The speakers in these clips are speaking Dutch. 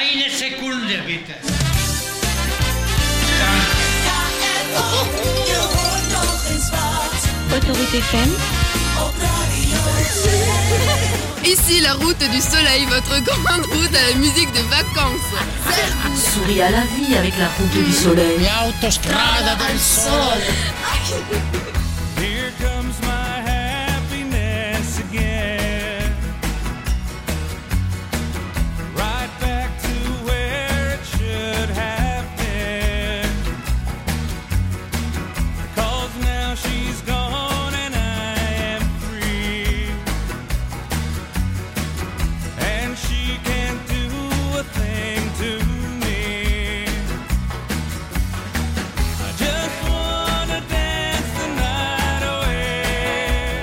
Eine Sekunde, bitte. Autorité FM. Ici la route du soleil, votre grande route à la musique de vacances. Souris à la vie avec la route du soleil. L'autostrada del sole. Here comes my happiness again. Right back to where it should have been. 'Cause now she's gone and I am free. And she can't do a thing to me. I just wanna dance the night away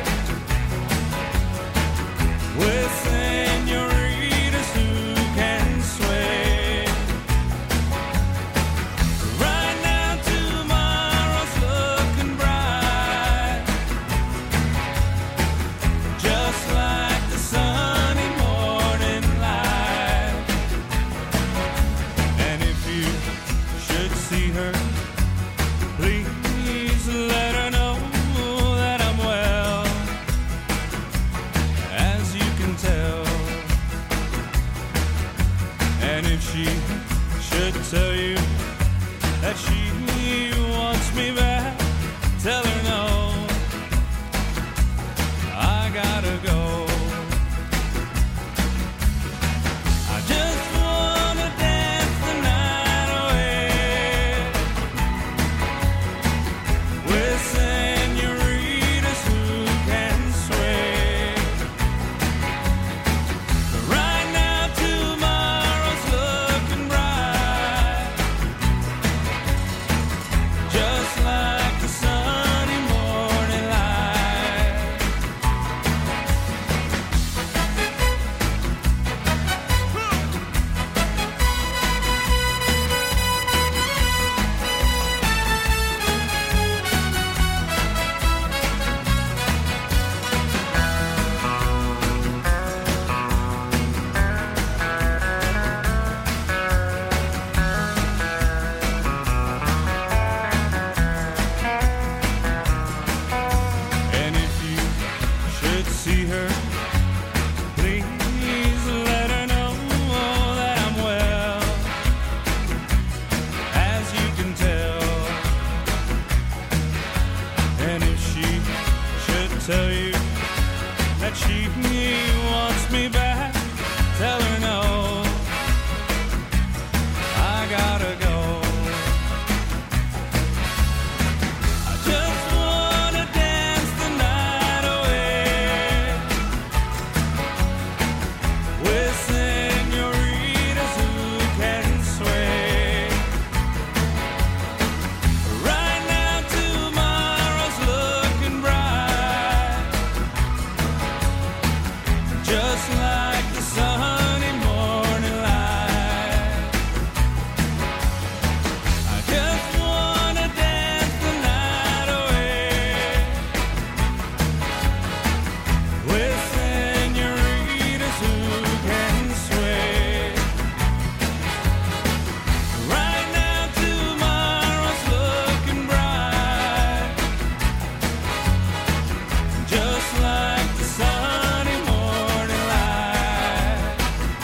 with senoritas who can sway. Right now tomorrow's looking bright, just like the sunny morning light. And if you should see her, please let her know that I'm well, as you can tell. And if she should tell you that she wants me back, tell her no, I gotta go. I just wanna dance the night away with senoritas who can sway. Right now tomorrow's looking bright, just like the sunny morning light. And if you should see her, please let her know that I'm well, as you can tell. And if she should tell you that she wants me back, tell her no, I gotta go. I just wanna dance the night away with senoritas who can sway. Right now tomorrow's looking bright, just like the sunny morning light. I just wanna dance the night away with senoritas who can sway. Right now tomorrow's looking bright, just like the sunny morning light.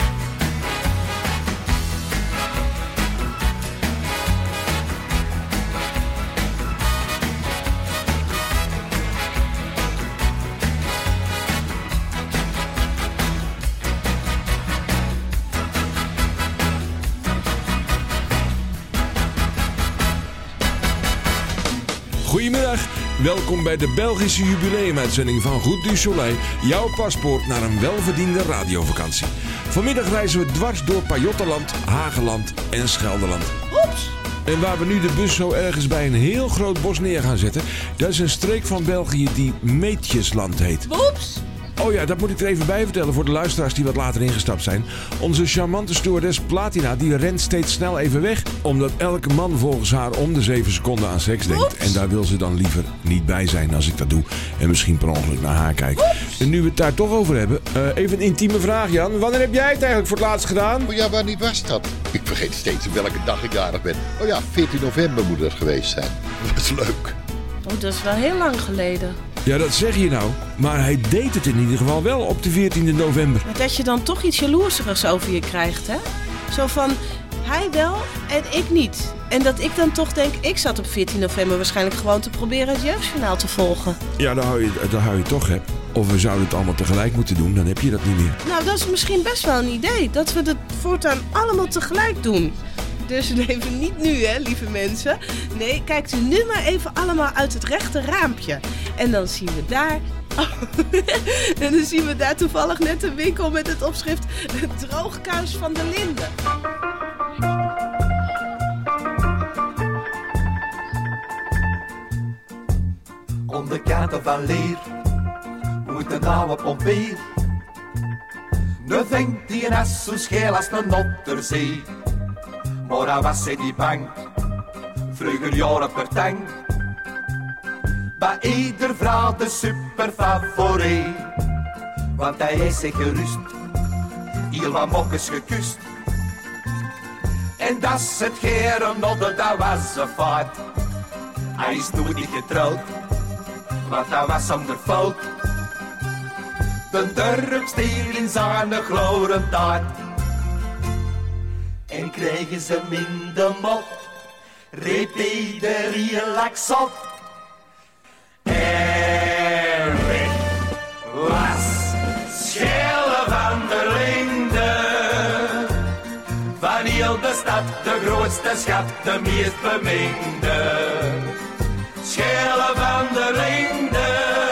Goedemiddag, welkom bij de Belgische jubileumuitzending van Route du Soleil. Jouw paspoort naar een welverdiende radiovakantie. Vanmiddag reizen we dwars door Pajottenland, Hageland en Scheldeland. Oeps! En waar we nu de bus zo ergens bij een heel groot bos neer gaan zetten, dat is een streek van België die Meetjesland heet. Oeps! Oh ja, dat moet ik er even bij vertellen voor de luisteraars die wat later ingestapt zijn. Onze charmante stewardess Platina die rent steeds snel even weg. Omdat elke man volgens haar om de 7 seconden aan seks denkt. Oeps. En daar wil ze dan liever niet bij zijn als ik dat doe. En misschien per ongeluk naar haar kijk. Oeps. En nu we het daar toch over hebben. Even een intieme vraag, Jan. Wanneer heb jij het eigenlijk voor het laatst gedaan? Oh ja, wanneer was dat? Ik vergeet steeds op welke dag ik jarig ben. Oh ja, 14 november moet dat geweest zijn. Dat was leuk. Oh, dat is wel heel lang geleden. Ja, dat zeg je nou. Maar hij deed het in ieder geval wel op de 14e november. Maar dat je dan toch iets jaloerserigs over je krijgt, hè? Zo van, hij wel en ik niet. En dat ik dan toch denk, ik zat op 14 november waarschijnlijk gewoon te proberen het jeugdjournaal te volgen. Ja, dan hou je toch, hè. Of we zouden het allemaal tegelijk moeten doen, dan heb je dat niet meer. Nou, dat is misschien best wel een idee. Dat we het voortaan allemaal tegelijk doen. Dus even niet nu, hè, lieve mensen. Nee, kijkt u nu maar even allemaal uit het rechte raampje. En dan zien we daar... Oh, en dan zien we daar toevallig net een winkel met het opschrift Droogkuis van de Linden. Onder kanten van leer moet een oude pompier. Nu vindt die een as zo scheel als een Notterzee. Maar hij was hij die bang, vroeger jaren per tang. Bij ieder vrouw de super favoriet. Want hij is zich gerust, heel wat mokkes gekust. En dat is het geren nodde, dat was een fout. Hij is toen niet getrouwd, want hij was zonder fout. De dorpstier in zijn glorentijd. En kregen ze minder mot, reep iedereen laksot. Erik was Schelle van der Linde. Van heel de stad, de grootste schat, de meest beminde. Schelle van der Linde.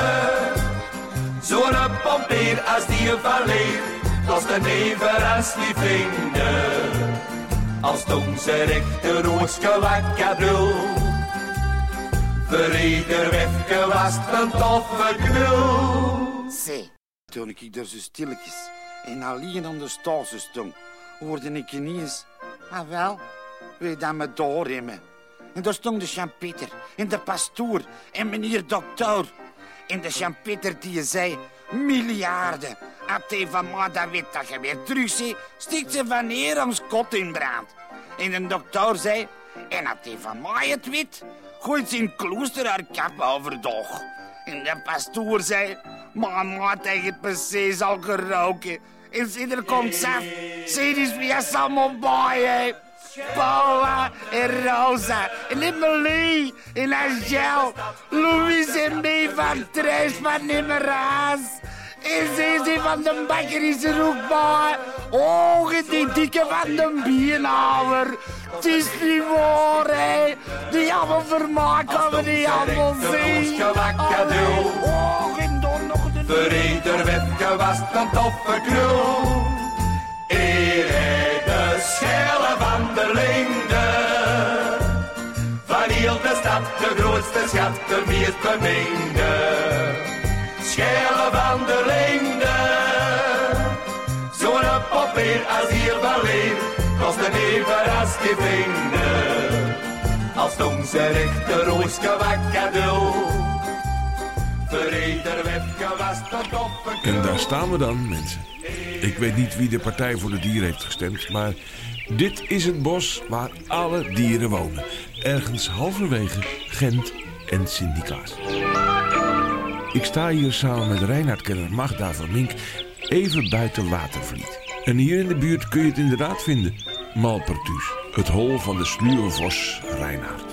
Zo'n pompier als die van leer, kost een never als die vinden. Als toen ze rechter roosje wakkadul. Voor ieder wefke was het een toffe knul. Zee, toen ik daar zo stilletjes en alleen aan de stoelsen stond, hoorde ik ineens, ah wel, wie dat me doorremmen. En daar stond de Jean-Pieter en de pastoor en meneer dokter. En de Jean-Pieter die zei, miljarden. Als hij van mij dat weet dat je weer terug ziet, stikt ze van hier ons kot in brand. En de dokter zei, en als hij van mij het weet, gooit ze in klooster haar kap overdag. En de pastoor zei, maar maat hij het precies al geroken. En er komt Saf, zie eens wie is allemaal bij, hè. Paula en Rosa en Emily en Angel, Louise en May van Trash van Nimmerhaas. En Zeze van de bakker is er ook bij. Oh, en die dikke van de bierhouwer. Het is niet waar, hè. Die allemaal vermaken we die allemaal zien. Oh, en dan nog de... Voor ieder wefke was het een toffe knul. De Schelle van der Linde. Van heel de stad, de grootste schat, de meest beminde. Schelle van der Linde. Zo'n pompier als hier van leer, kost een even als die vinden. Als toen ze rechter roosje wakkadul. Voor ieder wefke was het een toffe knul. En daar staan we dan, mensen. Ik weet niet wie de Partij voor de Dieren heeft gestemd, maar dit is het bos waar alle dieren wonen. Ergens halverwege Gent en Sint-Niklaas. Ik sta hier samen met Reinhardkenner Magda van Mink even buiten Watervliet. En hier in de buurt kun je het inderdaad vinden. Malpertuis, het hol van de sluwe vos Reinhard.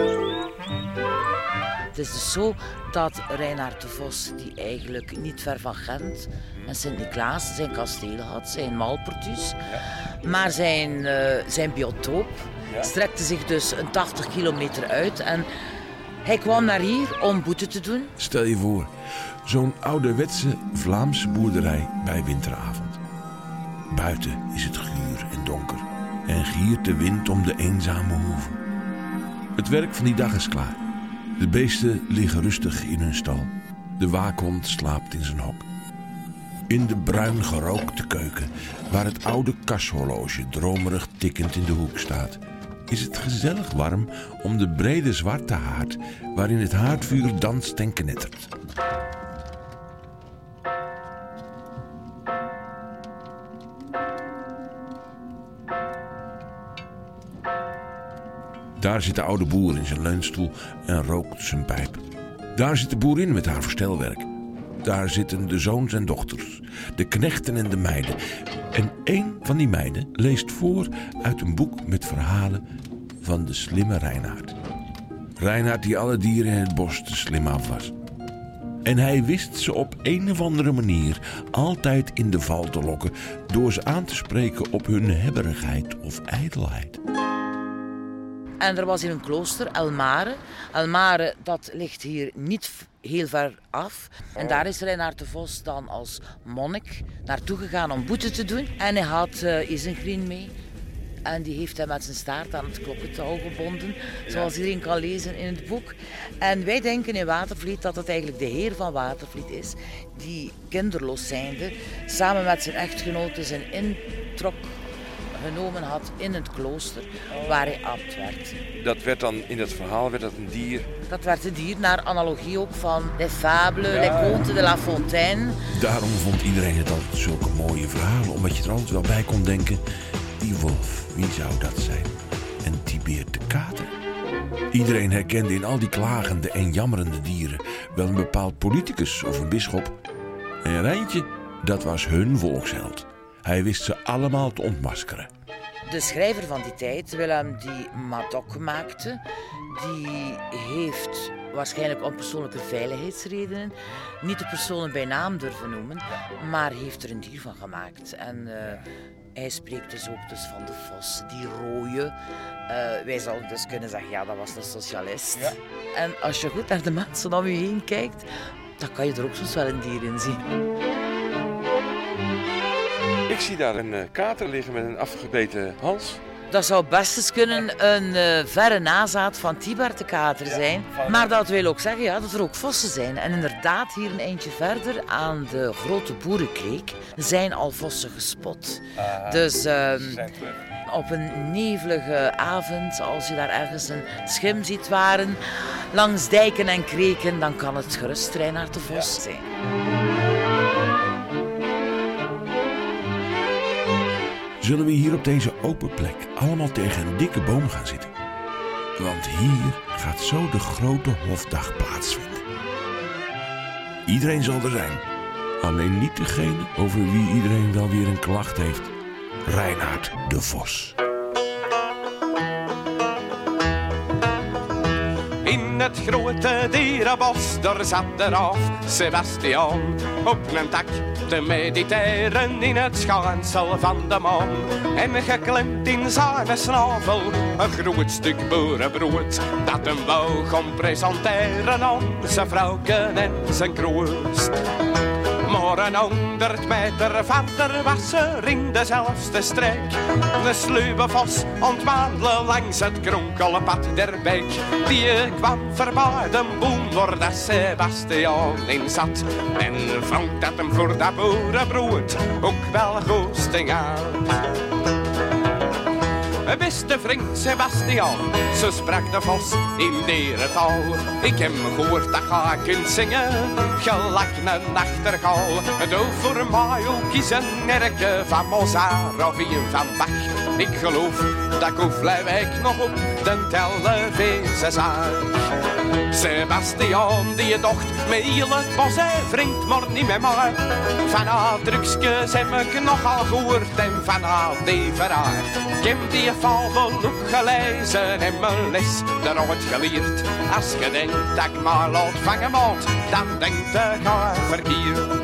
Het is dus zo dat Reinhard de Vos, die eigenlijk niet ver van Gent en Sint-Niklaas zijn kasteel had, zijn Malpertuis. Maar zijn biotoop strekte zich dus een 80 kilometer uit en hij kwam naar hier om boete te doen. Stel je voor, zo'n ouderwetse Vlaamse boerderij bij winteravond. Buiten is het guur en donker en giert de wind om de eenzame hoeve. Het werk van die dag is klaar. De beesten liggen rustig in hun stal. De waakhond slaapt in zijn hok. In de bruin gerookte keuken, waar het oude kashorloge dromerig tikkend in de hoek staat, is het gezellig warm om de brede zwarte haard waarin het haardvuur danst en knettert. Daar zit de oude boer in zijn leunstoel en rookt zijn pijp. Daar zit de boerin met haar verstelwerk. Daar zitten de zoons en dochters, de knechten en de meiden. En één van die meiden leest voor uit een boek met verhalen van de slimme Reinaard. Reinaard die alle dieren in het bos te slim af was. En hij wist ze op een of andere manier altijd in de val te lokken door ze aan te spreken op hun hebberigheid of ijdelheid. En er was hier een klooster, Elmare. Elmare, dat ligt hier niet heel ver af. En daar is Reinaard de Vos dan als monnik naartoe gegaan om boete te doen. En hij had Isengrin mee. En die heeft hij met zijn staart aan het klokkentouw gebonden. Zoals iedereen kan lezen in het boek. En wij denken in Watervliet dat het eigenlijk de heer van Watervliet is. Die kinderloos zijnde samen met zijn echtgenote zijn introk genomen had in het klooster waar hij abt werd. Dat werd dan in het verhaal werd dat een dier? Dat werd een dier naar analogie ook van Les Fables, Les Contes de La Fontaine. Daarom vond iedereen het altijd zulke mooie verhalen, omdat je er altijd wel bij kon denken, die wolf, wie zou dat zijn? En die beer de kater? Iedereen herkende in al die klagende en jammerende dieren wel een bepaald politicus of een bisschop. En Rijntje, dat was hun volksheld. Hij wist ze allemaal te ontmaskeren. De schrijver van die tijd, Willem die Madoc maakte, die heeft waarschijnlijk om persoonlijke veiligheidsredenen niet de personen bij naam durven noemen, maar heeft er een dier van gemaakt. En hij spreekt dus ook dus van de vos, die rode. Wij zouden dus kunnen zeggen, ja, dat was een socialist. Ja. En als je goed naar de mensen om je heen kijkt, dan kan je er ook soms wel een dier in zien. Ik zie daar een kater liggen met een afgebeten hals. Dat zou best eens kunnen een verre nazaat van Tibert de kater zijn. Maar dat wil ook zeggen dat er ook vossen zijn. En inderdaad, hier een eindje verder aan de grote boerenkreek zijn al vossen gespot. Dus op een nevelige avond, als je daar ergens een schim ziet waren, langs dijken en kreken, dan kan het gerust Reinaard de Vos zijn. Zullen we hier op deze open plek allemaal tegen een dikke boom gaan zitten? Want hier gaat zo de grote hofdag plaatsvinden. Iedereen zal er zijn. Alleen niet degene over wie iedereen wel weer een klacht heeft. Reinaard de Vos. In het grote dierenbos, daar zat er af Sebastian op een tak te mediteren in het schijnsel van de maan. En geklemd in zijn snavel een groot stuk boerenbrood dat hem wou gaan presenteren aan zijn vrouwke en zijn kroost. Maar een 100 meter verder was er in dezelfde streek een sluwe vos ontwandelen langs het kronkele pad der beek. Die kwam voorbij de boom waar dat Sebastian in zat en vond dat hem voor dat boerenbrood ook wel goesting had. Beste vriend Sebastian, zo sprak de vos in dierentaal. Ik heb gehoord dat ga kunt zingen, gelijk een nachtegaal. Doe voor mij ook eens een erke van Mozart of een van Bach. Ik geloof dat ik Oeflijwijk nog op de televisie zag. Sebastian die docht met heel het bos, hij vriend maar niet met mij. Van haar drugsjes heb ik nogal gehoord en van haar die verhaal. Ik heb die fabel ook gelezen en mijn les eruit geleerd. Als je denkt dat ik maar laat vangen moet, dan denkt ik ga verkeerd.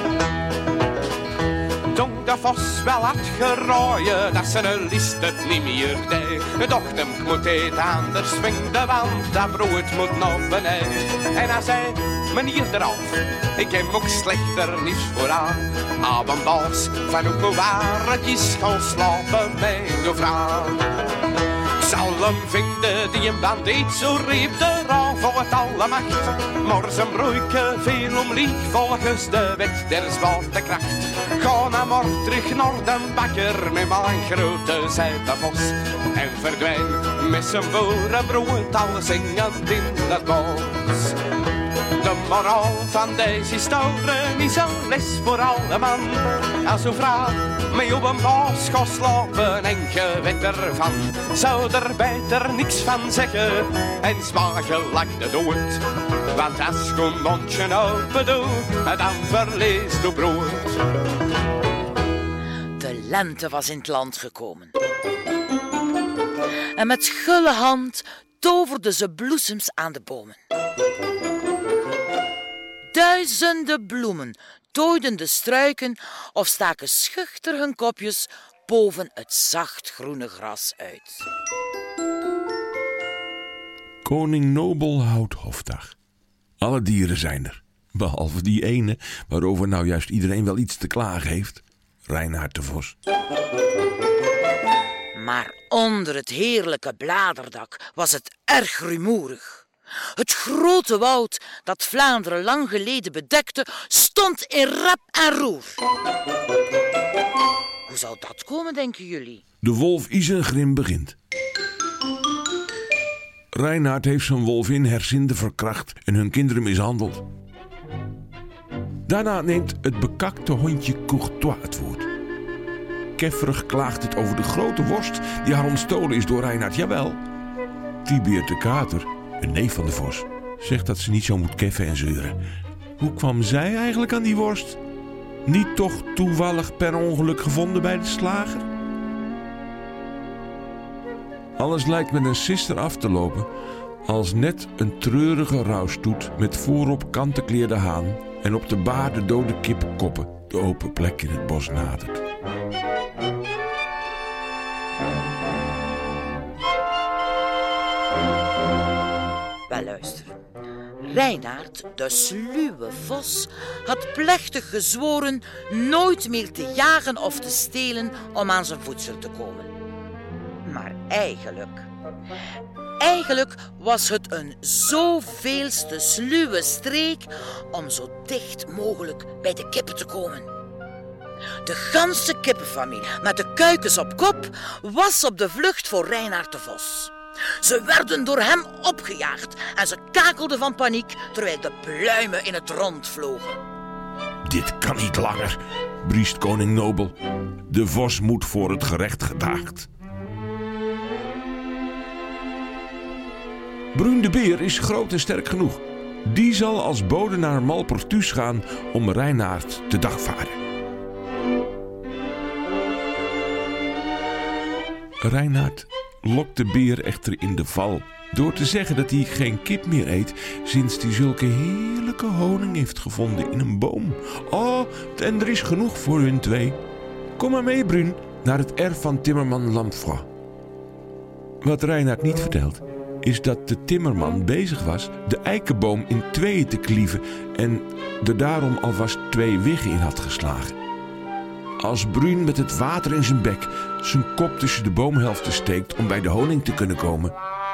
Toen de vos wel had gerooien, dat ze een list het niet meer deed. Dacht hem, ik moet eten, anders swingt de wand, dat brood moet naar beneden. En hij zei, meneer eraf, ik heb ook slechter nieuws voor haar. Avondbals van ook waar het is gaan slapen met de vrouw. Ik zal zullen vinden die een bandiet zo riep de raaf voor het alle macht. Maar zijn broeike veel om lieg volgens de wet der zwaartekracht. Ga nou maar terug naar de bakker met mijn grote zijtevos. En verdwijn met zijn boerenbrood al zingend in het bos. De moraal van deze historie is een les voor alle man. Als een vrouw mee op een baas gaat slapen en je weet ervan, zou er beter niks van zeggen en smaken lag de dood. Want als je een mondje open doet, dan verliest je brood. De lente was in het land gekomen. En met gulle hand toverde ze bloesems aan de bomen. Duizenden bloemen tooiden de struiken of staken schuchter hun kopjes boven het zacht groene gras uit. Koning Nobel houdt hofdag. Alle dieren zijn er, behalve die ene waarover nou juist iedereen wel iets te klagen heeft. Reinaard de Vos. Maar onder het heerlijke bladerdak was het erg rumoerig. Het grote woud dat Vlaanderen lang geleden bedekte, stond in rep en roer. Hoe zou dat komen, denken jullie? De wolf Isengrim begint. Reinaard heeft zijn wolvin Hersinde verkracht en hun kinderen mishandeld. Daarna neemt het bekakte hondje Courtois het woord. Kefferig klaagt het over de grote worst die haar ontstolen is door Reinaard. Jawel, Tibeert de kater, een neef van de vos, zegt dat ze niet zo moet keffen en zeuren. Hoe kwam zij eigenlijk aan die worst? Niet toch toevallig per ongeluk gevonden bij de slager? Alles lijkt met een sister af te lopen als net een treurige rouwstoet met voorop kantenkleerde haan en op de baar de dode kippenkoppen de open plek in het bos nadert. Wel, luister. Reinaard, de sluwe vos, had plechtig gezworen nooit meer te jagen of te stelen om aan zijn voedsel te komen. Maar eigenlijk was het een zoveelste sluwe streek om zo dicht mogelijk bij de kippen te komen. De ganse kippenfamilie met de kuikens op kop was op de vlucht voor Reinaard de Vos. Ze werden door hem opgejaagd en ze kakelden van paniek terwijl de pluimen in het rond vlogen. Dit kan niet langer, briest koning Nobel. De vos moet voor het gerecht gedaagd. Bruin de Beer is groot en sterk genoeg. Die zal als bode naar Malpertuis gaan om Reinaard te dagvaarden. Reinaard lokt de beer echter in de val door te zeggen dat hij geen kip meer eet sinds hij zulke heerlijke honing heeft gevonden in een boom. Oh, en er is genoeg voor hun twee. Kom maar mee, Bruin, naar het erf van timmerman Lamfroy. Wat Reinaard niet vertelt, is dat de timmerman bezig was de eikenboom in tweeën te klieven en er daarom alvast 2 wiggen in had geslagen. Als Bruin met het water in zijn bek zijn kop tussen de boomhelften steekt om bij de honing te kunnen komen,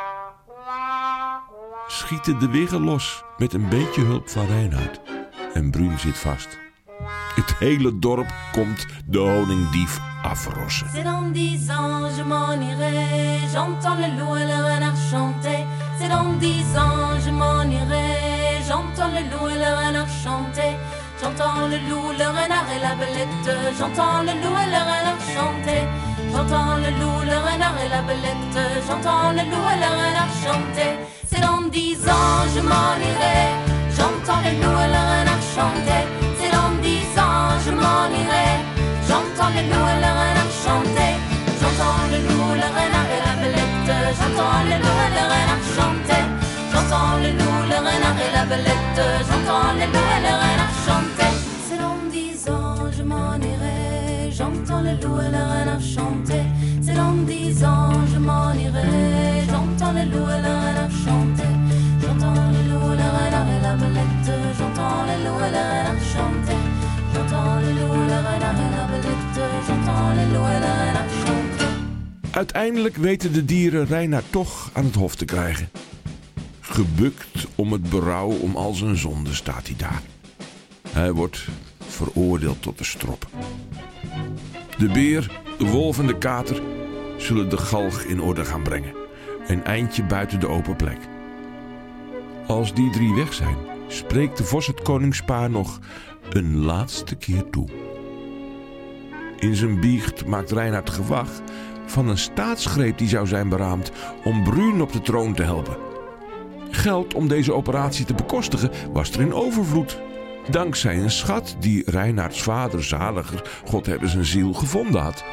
schieten de wiggen los met een beetje hulp van Reinaard. En Bruin zit vast. Het hele dorp komt de honingdief afrossen. C'est dans 10 ans je m'en irai, j'entends le loup et le renard chanter. C'est dans 10 ans je m'en irai, j'entends le loup et le renard chanter. J'entends le loup, le renard et la belette. J'entends le loup et le renard chanter. J'entends le loup, le renard et la belette. J'entends le loup et le renard chanter. C'est dans 10 ans je m'en irai. J'entends le loup et le renard chanter. C'est dans 10 ans je m'en irai. J'entends le loup et le renard chanter. J'entends le loup, le renard et la belette. J'entends le loup et le renard chanter. J'entends le loup, le renard et la belette. J'entends le loup et le renard chanter. C'est dans 10 ans je m'en irai. J'entends le loup et le renard chanter. C'est dans 10 ans je m'en irai. J'entends le loup et le renard chanter. J'entends le loup, le renard et la belette. J'entends le loup et le renard chanter. J'entends le loup, le renard et la belette. J'entends le loup et le renard chanter. Uiteindelijk weten de dieren Reinhard toch aan het hof te krijgen. Gebukt om het berouw om al zijn zonden staat hij daar. Hij wordt veroordeeld tot de strop. De beer, de wolf en de kater zullen de galg in orde gaan brengen. Een eindje buiten de open plek. Als die 3 weg zijn, spreekt de vos het koningspaar nog een laatste keer toe. In zijn biecht maakt Reinhard gewag van een staatsgreep die zou zijn beraamd om Bruun op de troon te helpen. Geld om deze operatie te bekostigen was er in overvloed. Dankzij een schat die Reinhards vader zaliger, God hebben zijn ziel, gevonden had.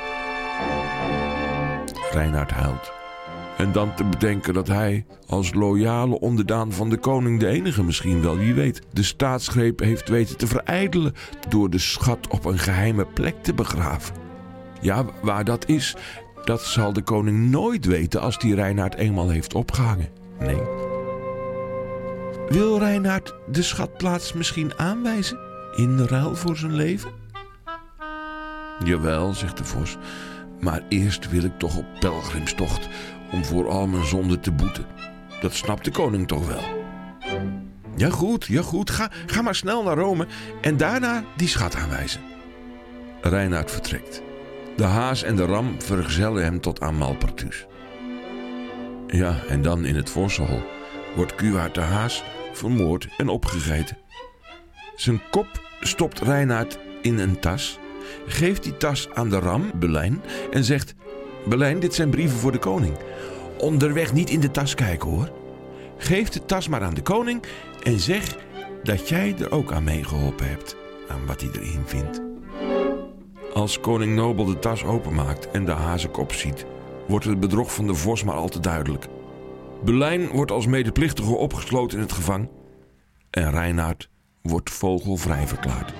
Reinhard huilt. En dan te bedenken dat hij, als loyale onderdaan van de koning, de enige misschien wel, wie weet, de staatsgreep heeft weten te verijdelen door de schat op een geheime plek te begraven. Ja, waar dat is, dat zal de koning nooit weten als die Reinhard eenmaal heeft opgehangen. Nee. Wil Reinhard de schatplaats misschien aanwijzen in ruil voor zijn leven? Jawel, zegt de vos, maar eerst wil ik toch op pelgrimstocht om voor al mijn zonden te boeten. Dat snapt de koning toch wel? Ja goed, ga maar snel naar Rome en daarna die schat aanwijzen. Reinhard vertrekt. De haas en de ram vergezellen hem tot aan Malpertuis. Ja, en dan in het Vossehol wordt Kuwaard de haas vermoord en opgegeten. Zijn kop stopt Reinhard in een tas, geeft die tas aan de ram, Belijn, en zegt: Belijn, dit zijn brieven voor de koning. Onderweg niet in de tas kijken, hoor. Geef de tas maar aan de koning en zeg dat jij er ook aan meegeholpen hebt, aan wat hij erin vindt. Als koning Nobel de tas openmaakt en de hazenkop ziet, wordt het bedrog van de vos maar al te duidelijk. Belijn wordt als medeplichtige opgesloten in het gevang en Reinhard wordt vogelvrij verklaard.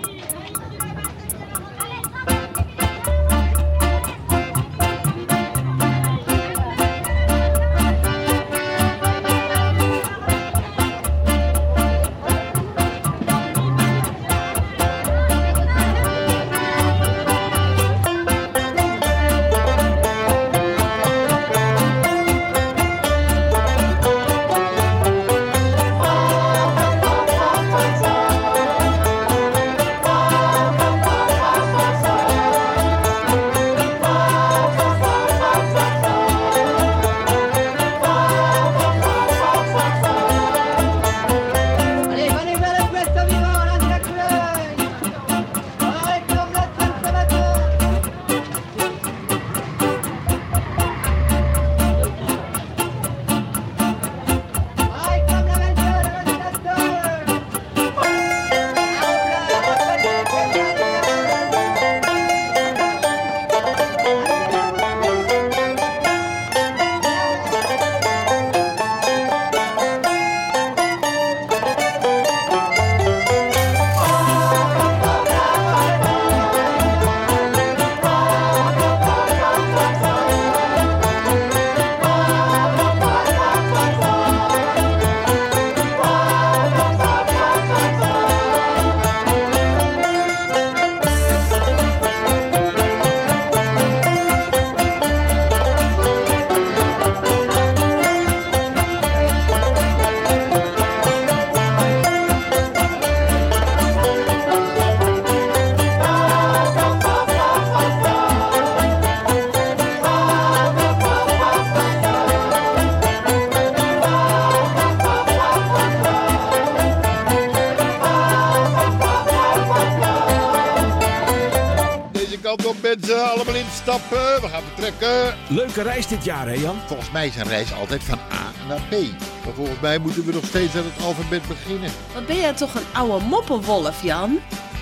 Mensen, allemaal instappen. We gaan vertrekken. Leuke reis dit jaar, hè Jan? Volgens mij is een reis altijd van A naar B. Maar volgens mij moeten we nog steeds aan het alfabet beginnen. Wat ben jij toch een oude moppenwolf, Jan?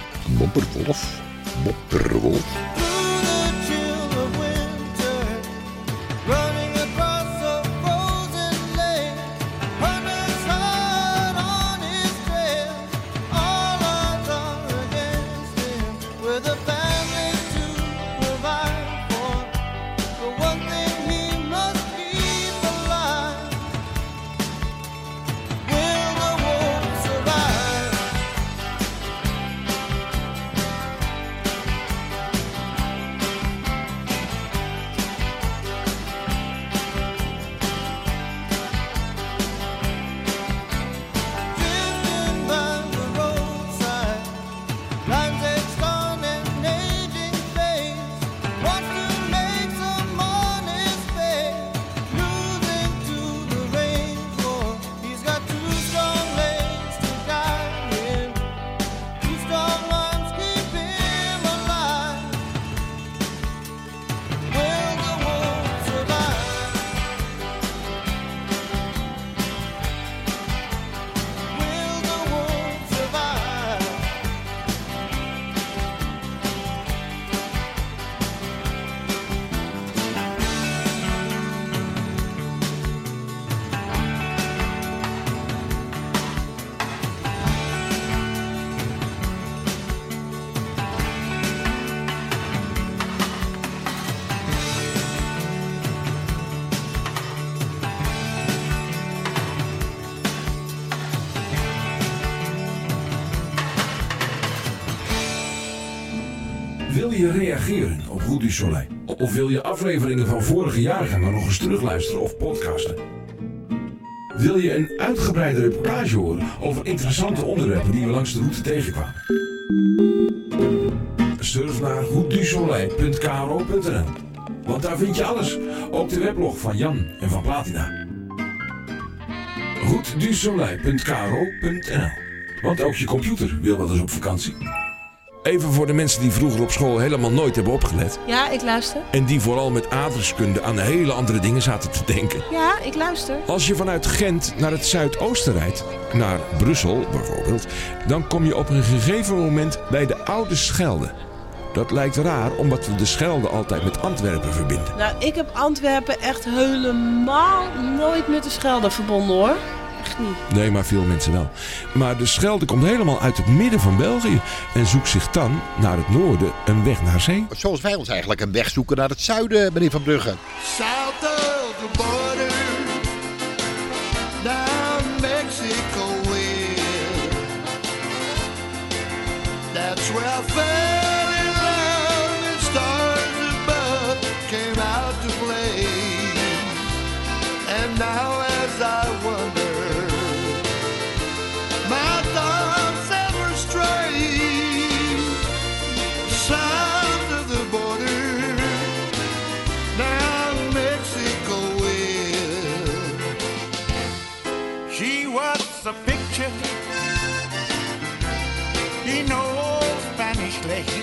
Mopperwolf? Mopperwolf? Wil je reageren op Route du Soleil? Of wil je afleveringen van vorige jaargangen nog eens terugluisteren of podcasten? Wil je een uitgebreide reportage horen over interessante onderwerpen die we langs de route tegenkwamen? Surf naar routedusoleil.kro.nl, want daar vind je alles. Ook de weblog van Jan en van Platina. routedusoleil.kro.nl, want ook je computer wil wel eens op vakantie. Even voor de mensen die vroeger op school helemaal nooit hebben opgelet. Ja, ik luister. En die vooral met aardrijkskunde aan hele andere dingen zaten te denken. Ja, ik luister. Als je vanuit Gent naar het zuidoosten rijdt, naar Brussel bijvoorbeeld, dan kom je op een gegeven moment bij de Oude Schelde. Dat lijkt raar, omdat we de Schelde altijd met Antwerpen verbinden. Nou, ik heb Antwerpen echt helemaal nooit met de Schelde verbonden, hoor. Echt niet. Nee, maar veel mensen wel. Maar de Schelde komt helemaal uit het midden van België en zoekt zich dan naar het noorden een weg naar zee. Zoals wij ons eigenlijk een weg zoeken naar het zuiden, meneer Van Brugge. South of the border, down Mexico way. That's where I fell in love and stars above came out to play. And now as I wonder, my thoughts ever stray south of the border, down Mexico way. She was a picture in old Spanish lace,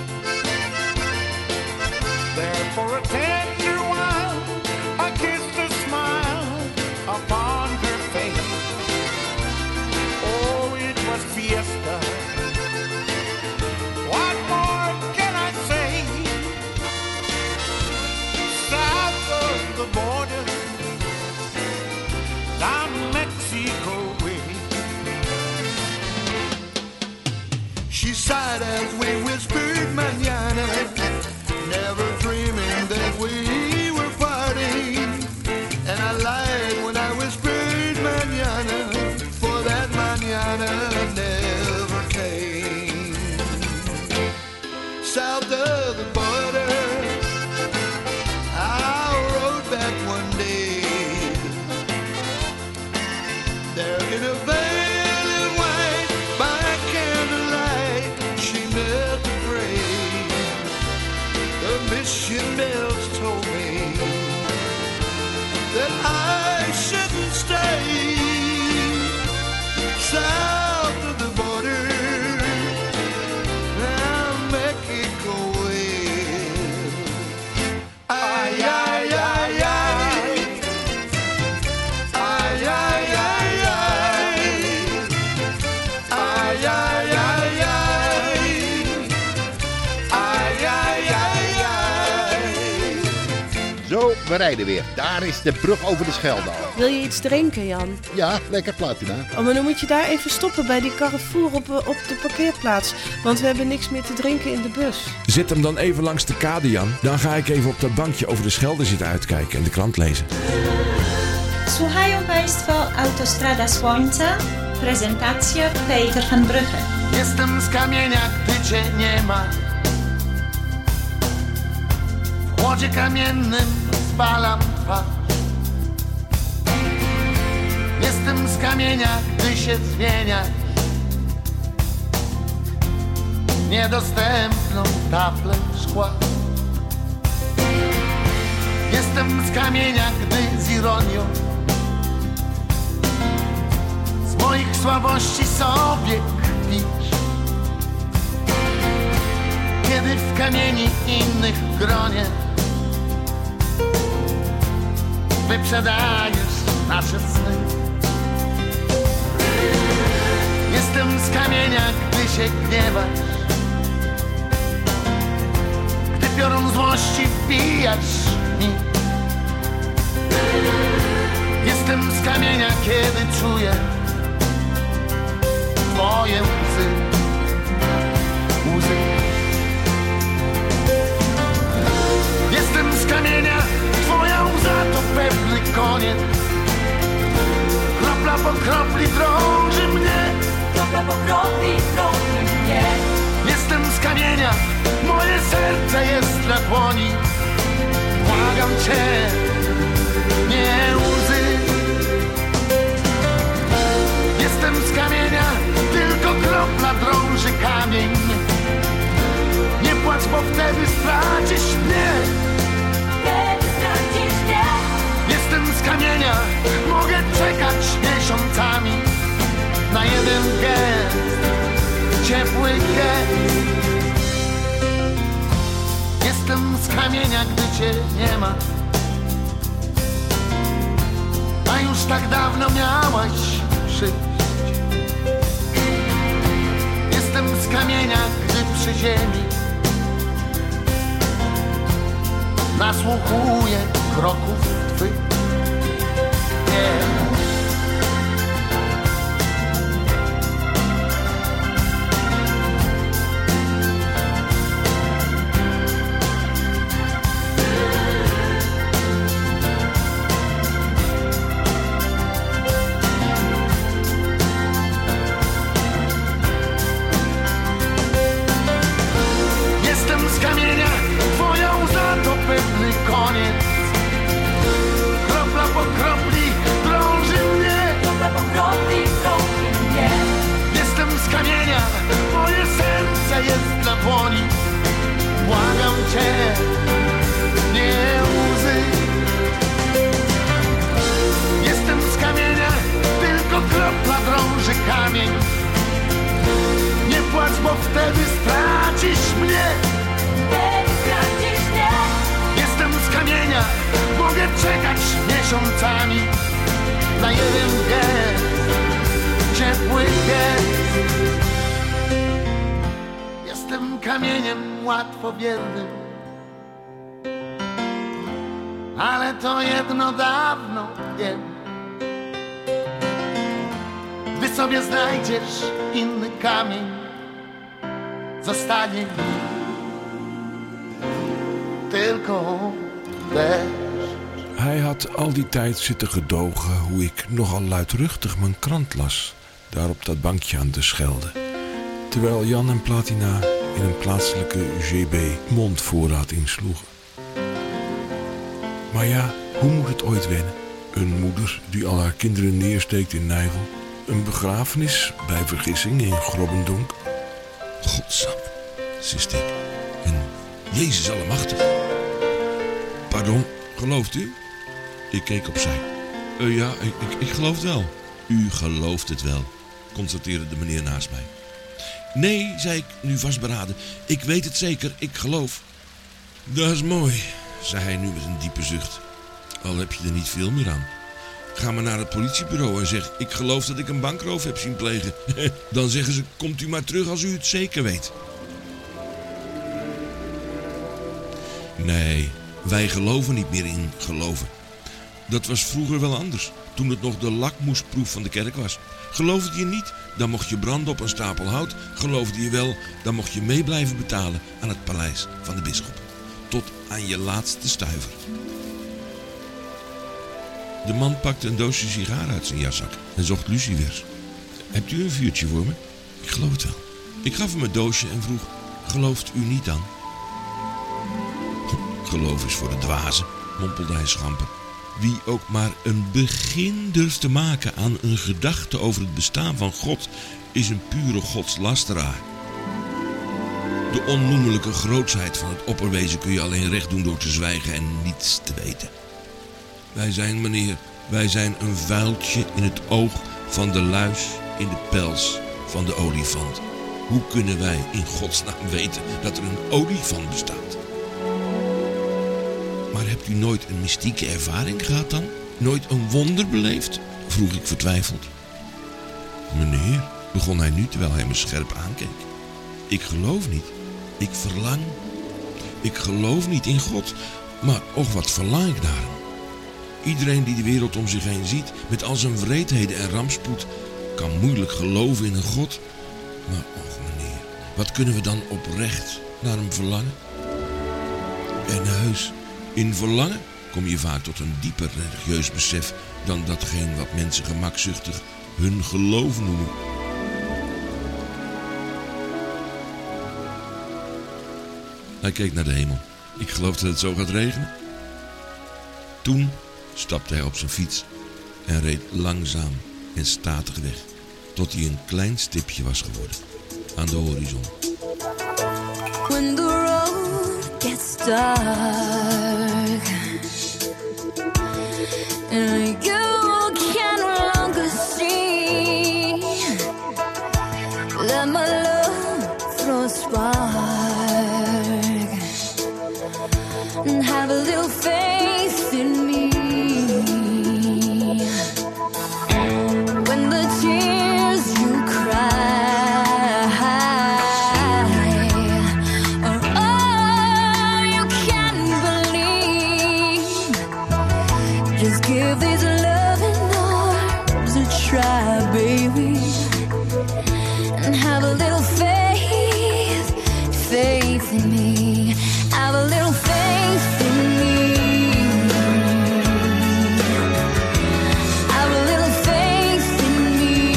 there for a tender while I kissed a smile upon her face. Oh, it was fiesta. What more can I say? South of the border, down Mexico way. She sighed as we whispered mañana, never dreaming that we were parting. And I lied when I whispered mañana, for that mañana never came. South of the border, I rode back one day. There in a veil of white, by candlelight, she knelt to pray. The mission bells told me that I shouldn't stay south of the border, down Mexico way. Ay, ay, ay, ay. Ay, ay, ay, ay. Ay, ay, ay, ay. Ay, ay, ay, ay. Zo, we rijden weer. Daar is de brug over de Schelde al. Wil je iets drinken, Jan? Ja, lekker Platina. Oh, maar dan moet je daar even stoppen bij die Carrefour op de parkeerplaats. Want we hebben niks meer te drinken in de bus. Zet hem dan even langs de kade, Jan. Dan ga ik even op dat bankje over de Schelde zitten uitkijken en de krant lezen. Słuchają Państwo Autostrada Słońca, prezentacja Peter van Brugge. Jestem z kamienia, gdy cię nie ma. W chłodzie kamiennym spalam twarz. Jestem z kamienia, gdy się zmieniasz. Niedostępną taflę szkła. Jestem z kamienia, gdy z ironią z moich słabości sobie kpisz. Kiedy w kamieni innych gronie wyprzedajesz nasze sny. Jestem z kamienia, gdy się gniewasz, gdy piorun złości wbijasz mi. Jestem z kamienia, kiedy czuję twoje łzy, łzy. Jestem z kamienia, twoja łza to pewny koniec. Kropla po kropli drąży mnie. Kropla po kropli drąży mnie. Jestem z kamienia, moje serce cię, nie łzy. Jestem z kamienia, tylko kropla drąży kamień. Nie płacz, bo wtedy stracisz mnie. Jestem z kamienia, mogę czekać miesiącami na jeden gest, ciepły gest. Jestem z kamienia, gdy cię nie ma, a już tak dawno miałaś przyjść. Jestem z kamienia, gdy przy ziemi nasłuchuję kroków twych. Nie. Jestem z kamienia, twoja łza to pewny koniec. Kropla po kropli drąży mnie. Kropla po kropli drąży mnie. Jestem z kamienia, moje serce jest na dłoni. Błagam cię, nie łzy. Jestem z kamienia, tylko kropla drąży kamień. Nie płacz, bo wtedy stracisz mnie. Jestem z kamienia, mogę czekać miesiącami na jeden gest, ciepły gest. Jestem kamieniem łatwowiernym, ale to jedno dawno wiem. Gdy sobie znajdziesz inny kamień, zostanie mi tylko deszcz. Hij had al die tijd zitten gedogen hoe ik nogal luidruchtig mijn krant las, daar op dat bankje aan de Schelde. Terwijl Jan en Platina in een plaatselijke GB mondvoorraad insloegen. Maar ja, hoe moet het ooit wennen? Een moeder die al haar kinderen neersteekt in Nijvel. Een begrafenis bij vergissing in Grobbendonk. Godsam, sist ik. En Jezus allemachtig. Pardon, gelooft u? Ik keek opzij. Ja, ik geloof het wel. U gelooft het wel, constateerde de meneer naast mij. Nee, zei ik, nu vastberaden. Ik weet het zeker, ik geloof. Dat is mooi, zei hij nu met een diepe zucht. Al heb je er niet veel meer aan. Ga maar naar het politiebureau en zeg, ik geloof dat ik een bankroof heb zien plegen. Dan zeggen ze, komt u maar terug als u het zeker weet. Nee, wij geloven niet meer in geloven. Dat was vroeger wel anders, toen het nog de lakmoesproef van de kerk was. Geloofde je niet, dan mocht je branden op een stapel hout. Geloofde je wel, dan mocht je mee blijven betalen aan het paleis van de bisschop. Tot aan je laatste stuiver. De man pakte een doosje sigaar uit zijn jaszak en zocht lucifers. Hebt u een vuurtje voor me? Ik geloof het wel. Ik gaf hem het doosje en vroeg, gelooft u niet dan? Geloof is voor de dwazen, mompelde hij schamper. Wie ook maar een begin durft te maken aan een gedachte over het bestaan van God, is een pure godslasteraar. De onnoemelijke grootsheid van het opperwezen kun je alleen recht doen door te zwijgen en niets te weten. Wij zijn, meneer, wij zijn een vuiltje in het oog van de luis in de pels van de olifant. Hoe kunnen wij in godsnaam weten dat er een olifant bestaat? Maar hebt u nooit een mystieke ervaring gehad dan? Nooit een wonder beleefd? Vroeg ik vertwijfeld. Meneer, begon hij nu terwijl hij me scherp aankeek. Ik geloof niet. Ik verlang. Ik geloof niet in God. Maar och, wat verlang ik naar hem. Iedereen die de wereld om zich heen ziet, met al zijn wreedheden en rampspoed, kan moeilijk geloven in een God. Maar och meneer, wat kunnen we dan oprecht naar hem verlangen? En heus, in verlangen kom je vaak tot een dieper religieus besef dan datgene wat mensen gemakzuchtig hun geloof noemen. Hij keek naar de hemel. Ik geloof dat het zo gaat regenen. Toen stapte hij op zijn fiets en reed langzaam en statig weg, tot hij een klein stipje was geworden aan de horizon. When the road gets dark and you can no longer see that my love throws spark and have a little faith in me. When the tears you cry are all you can believe, just give these loving arms a try, baby, and have a little faith, faith in me. Have a little faith in me. Have a little faith in me.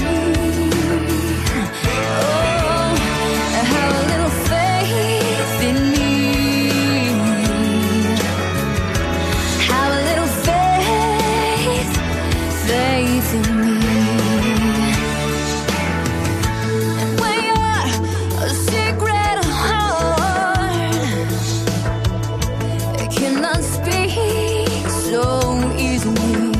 Oh, have a little faith in me. Have a little faith, faith in me. And when you're a secret heart, it cannot speak so easily.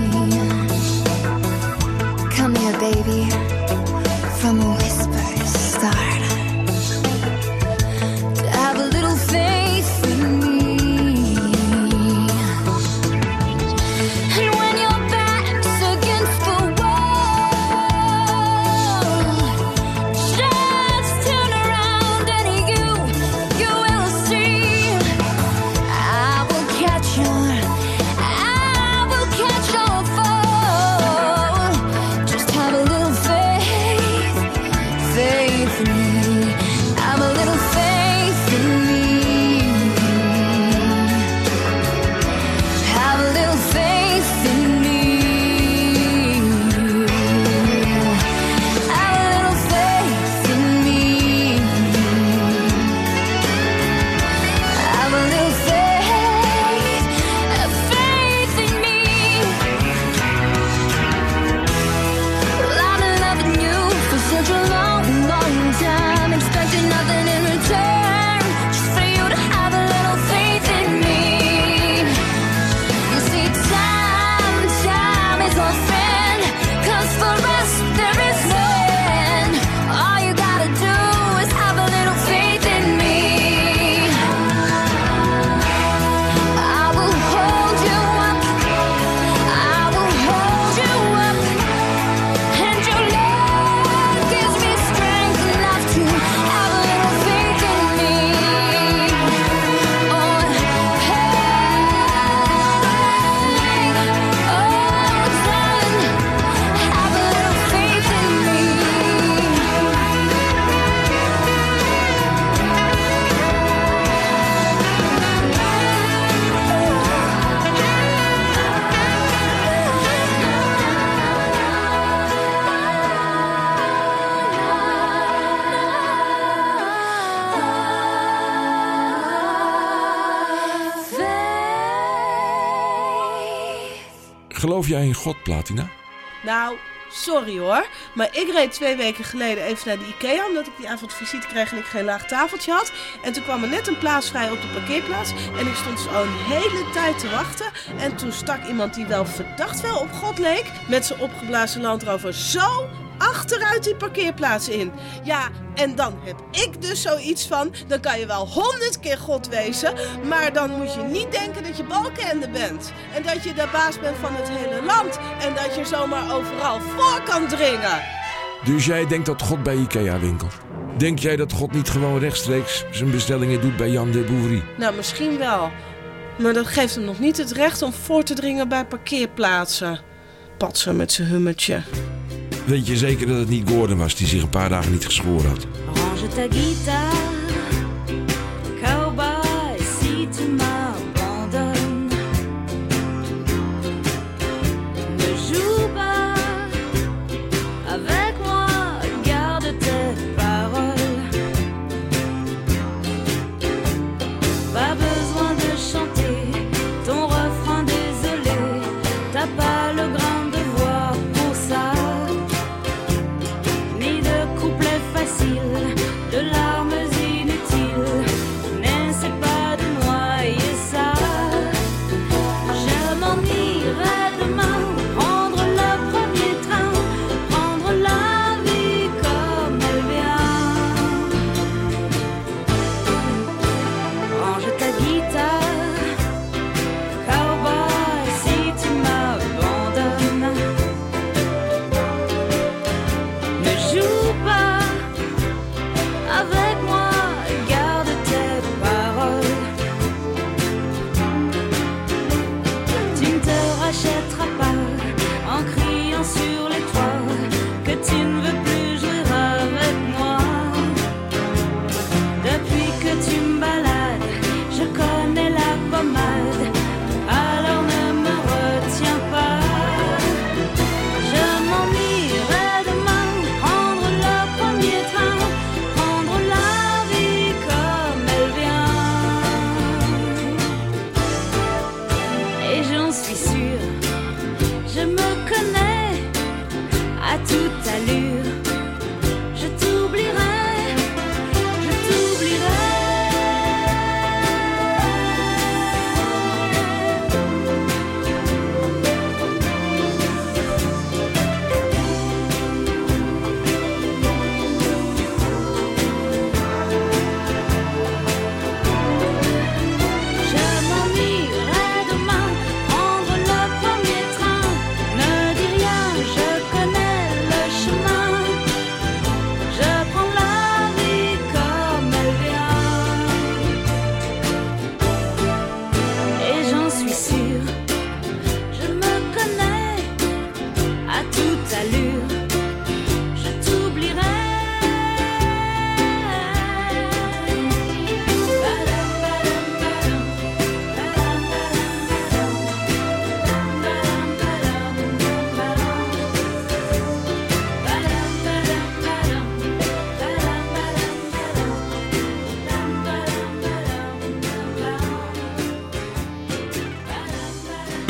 Come here, baby, from a whisper start to have a little faith in me. And when your back's against the wall, just turn around and you will see. I will catch your fall. Just have a little faith, faith in me. Have a little faith in me. Have a little faith in me. Have a little faith in me. Have a little faith, faith in me. Well, I've been loving you for such a long, long time, expecting nothing in return, just for you to have a little faith in me. You see, time is our friend, 'cause for us there is no end. All you gotta do is have a little faith in me. I will hold you up, I will hold you up, and your love gives me strength enough to have a little faith in me. Oh, hey, oh, darling, have a little faith in me. Geloof jij in God, Platina? Nou, sorry hoor, maar ik reed 2 weken geleden even naar de IKEA, omdat ik die avond visite kreeg en ik geen laag tafeltje had. En toen kwam er net een plaats vrij op de parkeerplaats en ik stond zo een hele tijd te wachten. En toen stak iemand die wel verdacht wel op God leek, met zijn opgeblazen Land Rover zo achteruit die parkeerplaats in. Ja, en dan heb ik dus zoiets van, dan kan je wel 100 keer God wezen, maar dan moet je niet denken dat je Balkenende bent. En dat je de baas bent van het hele land. En dat je zomaar overal voor kan dringen. Dus jij denkt dat God bij Ikea winkelt? Denk jij dat God niet gewoon rechtstreeks zijn bestellingen doet bij Jan de Boerie? Nou, misschien wel. Maar dat geeft hem nog niet het recht om voor te dringen bij parkeerplaatsen. Patser met zijn hummetje. Weet je zeker dat het niet Gordon was die zich een paar dagen niet geschoren had? Range ta guitare, cowboy, si tu m'abandonnes. Ne joue pas avec moi, garde tes paroles. Pas besoin de chanter ton refrain désolé.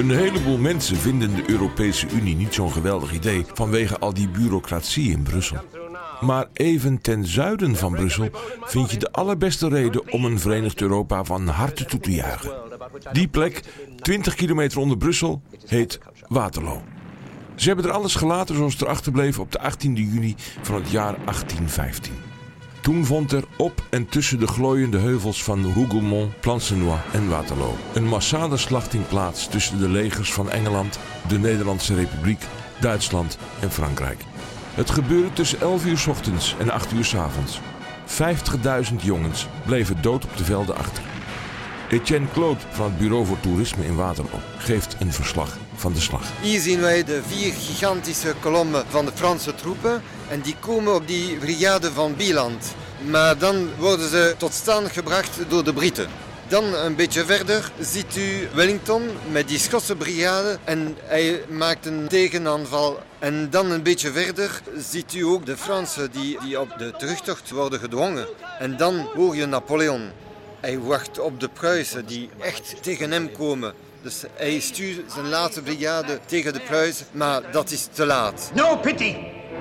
Een heleboel mensen vinden de Europese Unie niet zo'n geweldig idee vanwege al die bureaucratie in Brussel. Maar even ten zuiden van Brussel vind je de allerbeste reden om een verenigd Europa van harte toe te juichen. Die plek, 20 kilometer onder Brussel, heet Waterloo. Ze hebben er alles gelaten zoals het erachter bleef op de 18e juni van het jaar 1815. Toen vond er op en tussen de glooiende heuvels van Hougoumont, Plancenoit en Waterloo een massale slachting plaats tussen de legers van Engeland, de Nederlandse Republiek, Duitsland en Frankrijk. Het gebeurde tussen 11 uur 's ochtends en 8 uur 's avonds. 50.000 jongens bleven dood op de velden achter. Etienne Claude van het Bureau voor Toerisme in Waterloo geeft een verslag van de slag. Hier zien wij de 4 gigantische kolommen van de Franse troepen en die komen op die brigade van Bieland. Maar dan worden ze tot stand gebracht door de Britten. Dan een beetje verder ziet u Wellington met die Schotse brigade en hij maakt een tegenaanval. En dan een beetje verder ziet u ook de Fransen die op de terugtocht worden gedwongen. En dan hoor je Napoleon. Hij wacht op de Pruisen die echt tegen hem komen. Dus hij stuurt zijn laatste brigade tegen de Pruisen, maar dat is te laat. No pity!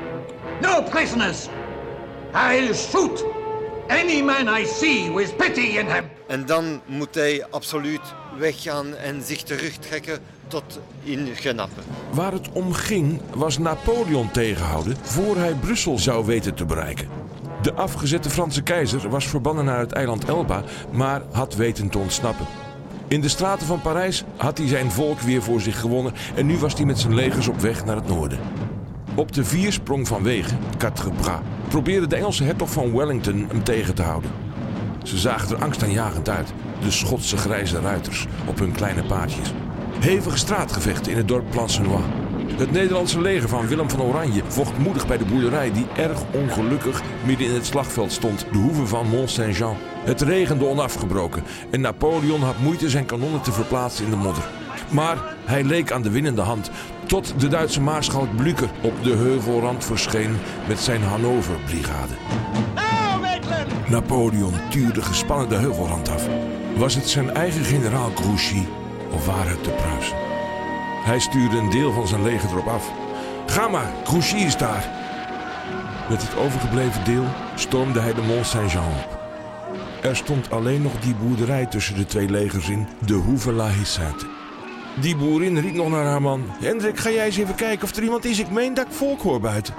No prisoners! I'll shoot any man I see with pity in him! En dan moet hij absoluut weggaan en zich terugtrekken tot in Genappe. Waar het om ging was Napoleon tegenhouden voor hij Brussel zou weten te bereiken. De afgezette Franse keizer was verbannen naar het eiland Elba, maar had weten te ontsnappen. In de straten van Parijs had hij zijn volk weer voor zich gewonnen en nu was hij met zijn legers op weg naar het noorden. Op de viersprong van wegen, Quatre Bras, probeerde de Engelse hertog van Wellington hem tegen te houden. Ze zagen er angstaanjagend uit, de Schotse grijze ruiters op hun kleine paardjes. Hevige straatgevechten in het dorp Plancenoit. Het Nederlandse leger van Willem van Oranje vocht moedig bij de boerderij die erg ongelukkig midden in het slagveld stond, de hoeve van Mont-Saint-Jean. Het regende onafgebroken en Napoleon had moeite zijn kanonnen te verplaatsen in de modder. Maar hij leek aan de winnende hand tot de Duitse maarschalk Blücher op de heuvelrand verscheen met zijn Hannover-brigade. Napoleon tuurde gespannen de heuvelrand af. Was het zijn eigen generaal Grouchy of waren het de Pruisen? Hij stuurde een deel van zijn leger erop af. Ga maar, Grouchy is daar. Met het overgebleven deel stormde hij de Mont-Saint-Jean op. Er stond alleen nog die boerderij tussen de twee legers in, de Hoeve La Hyacinthe. Die boerin riep nog naar haar man. Hendrik, ga jij eens even kijken of er iemand is? Ik meen dat ik volk hoor buiten.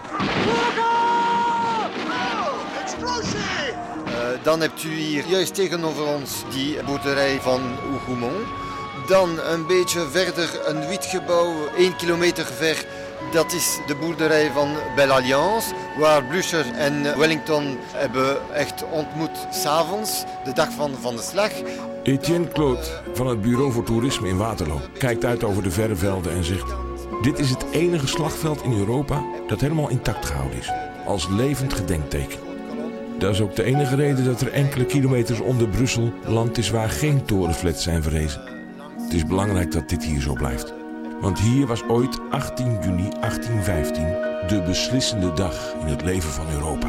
Dan hebt u hier juist tegenover ons die boerderij van Hougoumont. Dan een beetje verder een wit gebouw, 1 kilometer ver. Dat is de boerderij van Belle Alliance, waar Blücher en Wellington hebben echt ontmoet 's avonds, de dag van de slag. Etienne Claude van het Bureau voor Toerisme in Waterloo kijkt uit over de verre velden en zegt: dit is het enige slagveld in Europa dat helemaal intact gehouden is, als levend gedenkteken. Dat is ook de enige reden dat er enkele kilometers onder Brussel land is waar geen torenflats zijn verrezen. Het is belangrijk dat dit hier zo blijft. Want hier was ooit 18 juni 1815 de beslissende dag in het leven van Europa.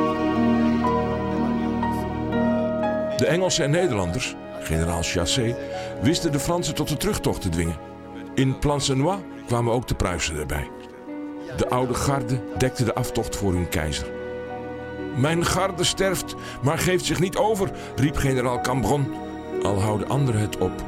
De Engelsen en Nederlanders, generaal Chassé, wisten de Fransen tot de terugtocht te dwingen. In Plancenoit kwamen ook de Pruisen erbij. De oude garde dekte de aftocht voor hun keizer. Mijn garde sterft, maar geeft zich niet over, riep generaal Cambronne, al houden anderen het op.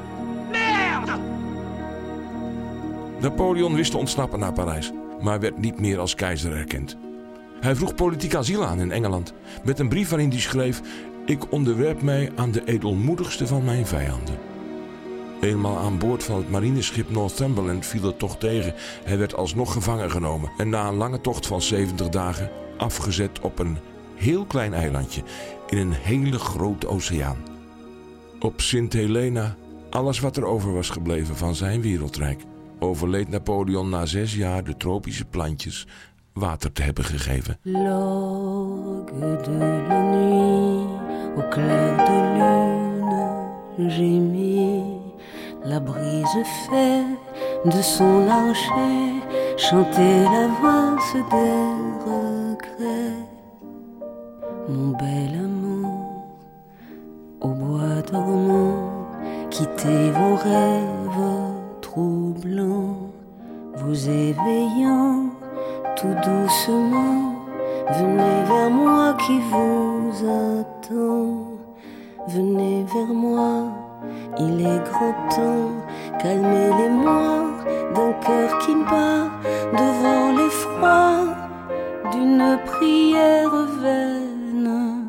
Napoleon wist te ontsnappen naar Parijs, maar werd niet meer als keizer erkend. Hij vroeg politiek asiel aan in Engeland, met een brief waarin hij schreef: ik onderwerp mij aan de edelmoedigste van mijn vijanden. Eenmaal aan boord van het marineschip Northumberland viel het toch tegen. Hij werd alsnog gevangen genomen en na een lange tocht van 70 dagen afgezet op een heel klein eilandje in een hele grote oceaan. Op Sint Helena, alles wat er over was gebleven van zijn wereldrijk, overleed Napoleon na 6 jaar de tropische plantjes water te hebben gegeven. L'orgue de la nuit, au clair de lune, gémit. La brise fait de son archet chanter la valse des regrets. Mon bel amour, au bois dormant, quittez vos rêves troublant, vous éveillant tout doucement. Venez vers moi qui vous attend. Venez vers moi, il est grand temps. Calmez les mois d'un cœur qui bat devant l'effroi d'une prière vaine.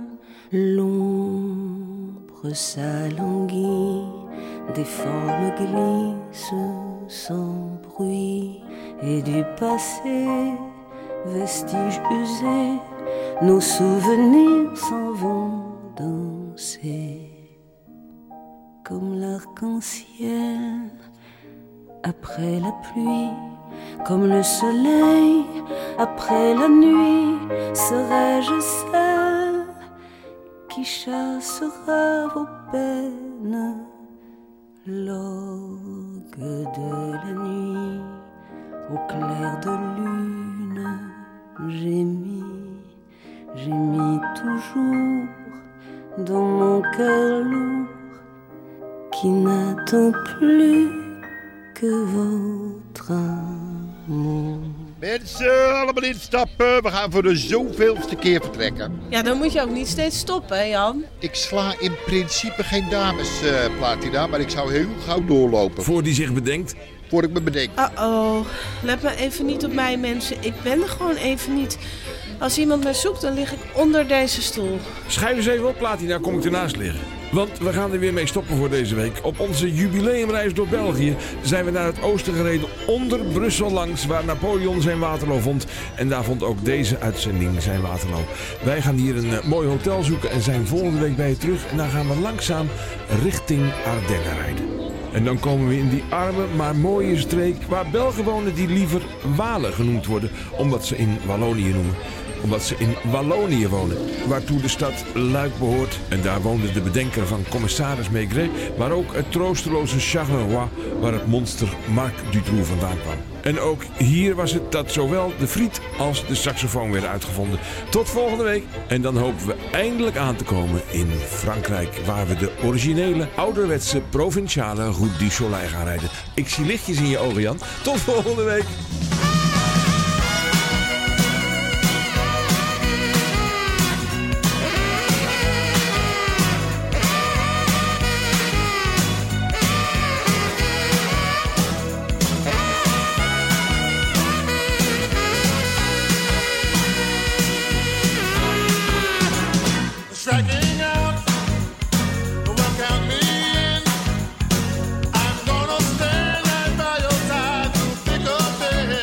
L'ombre s'alanguit, des formes glissent sans bruit, et du passé, vestiges usés, nos souvenirs s'en vont danser. Comme l'arc-en-ciel après la pluie, comme le soleil après la nuit, serai-je celle qui chassera vos peines. L'orgue de la nuit, au clair de lune, gémis toujours dans mon cœur lourd qui n'attend plus que votre amour. Mensen, allemaal instappen. We gaan voor de zoveelste keer vertrekken. Ja, dan moet je ook niet steeds stoppen, hè Jan? Ik sla in principe geen damesplatina, maar ik zou heel gauw doorlopen. Voor die zich bedenkt? Voor ik me bedenk. Oh, let maar even niet op mij, mensen. Ik ben er gewoon even niet. Als iemand mij zoekt, dan lig ik onder deze stoel. Schrijf eens even op, Platina, kom ik ernaast liggen. Want we gaan er weer mee stoppen voor deze week. Op onze jubileumreis door België zijn we naar het oosten gereden, onder Brussel langs, waar Napoleon zijn Waterloo vond. En daar vond ook deze uitzending zijn Waterloo. Wij gaan hier een mooi hotel zoeken en zijn volgende week bij je terug. En dan gaan we langzaam richting Ardennen rijden. En dan komen we in die arme, maar mooie streek waar Belgen wonen die liever Walen genoemd worden, omdat ze in Wallonië wonen. Waartoe de stad Luik behoort. En daar woonde de bedenker van commissaris Maigret, maar ook het troosteloze Charleroi, waar het monster Marc Dutroux vandaan kwam. En ook hier was het dat zowel de friet als de saxofoon werden uitgevonden. Tot volgende week. En dan hopen we eindelijk aan te komen in Frankrijk, waar we de originele, ouderwetse, provinciale Route du Soleil gaan rijden. Ik zie lichtjes in je ogen, Jan. Tot volgende week. Striking out, well, count me in. I'm gonna stand right by your side to pick up the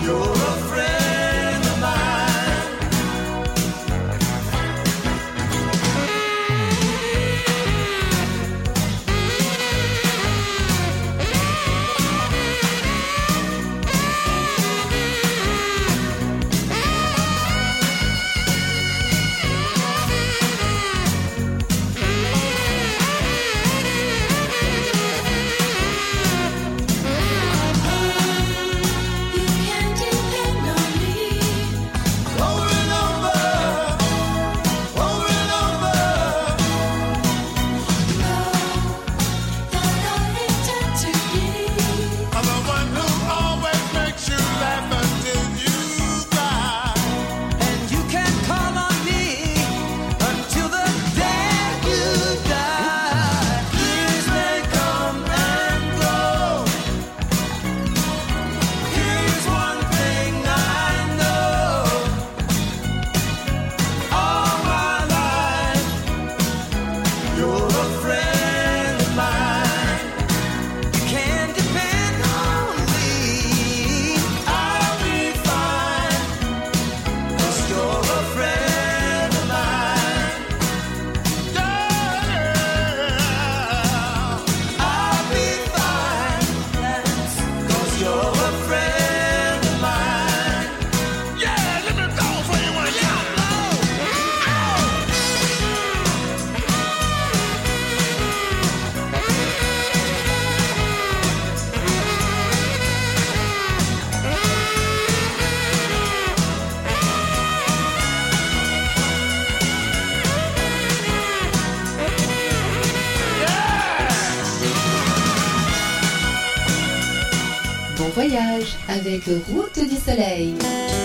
Voyage avec Route du Soleil.